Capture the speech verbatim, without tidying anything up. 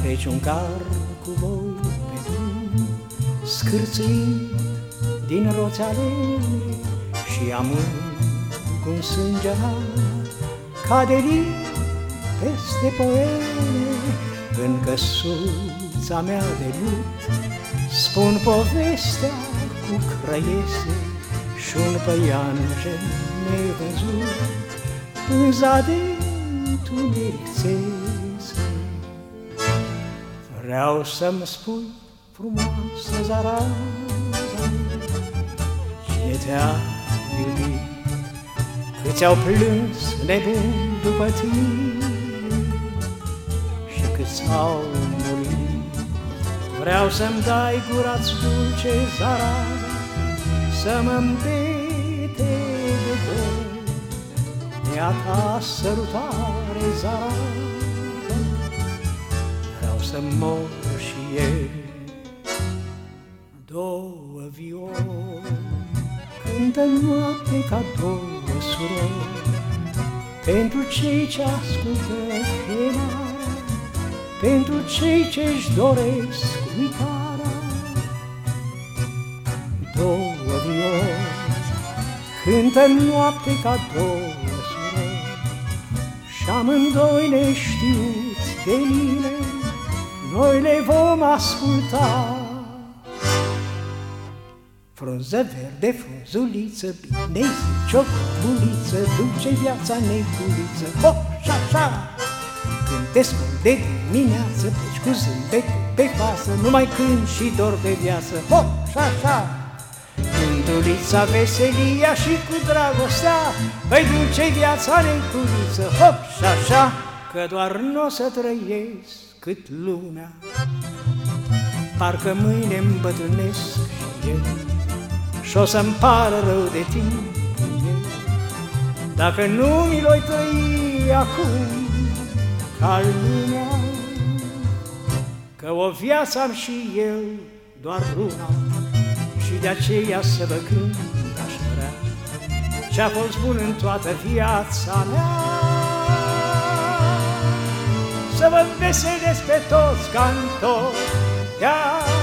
trece un car cu voi pe drum, scârțâind din roțeale și amând cu sânge cade lin peste poene. În căsuța mea de lut spun povestea cu crăiese și un păianjen nevăzut, pânza de întuneric țese. Vreau să-mi spui, frumoasă zaraza, cine te-a iubit, câți au plâns nebuni după tine și câți au murit. Vreau să-mi dai gura-ți dulce, zaraza, să mă îmbete de dor de a ta sărutare, zaraza. Vreau să mor și eu. Două violi cântă noapte ca două surori, pentru cei ce ascultă chemarea, pentru cei ce-și doresc uitarea. Două violi cântă noapte ca două surori și amândoi neștiuți de mine, noi le vom asculta. Frunză verde, frunzuliță, bine zici o buliță, duce viața nebuliță, hop și așa. Când te scoli de dimineață, pleci cu zâmbetul pe față, numai când și dor de viață, hop și așa. Gândulița, veselia și cu dragostea vei duce viața nebuliță, hop și așa. Că doar n-o să trăiesc cât lumea, parcă mâine îmbătrânesc și eu, și-o să-mi pară rău de tine dacă nu mi l-oi trăi acum ca lumea. Că o viață am și eu, doar una, și de aceea să vă cânt aș vrea ce-a fost bun în toată viața mea. Să vă veselesc pe toți cantori de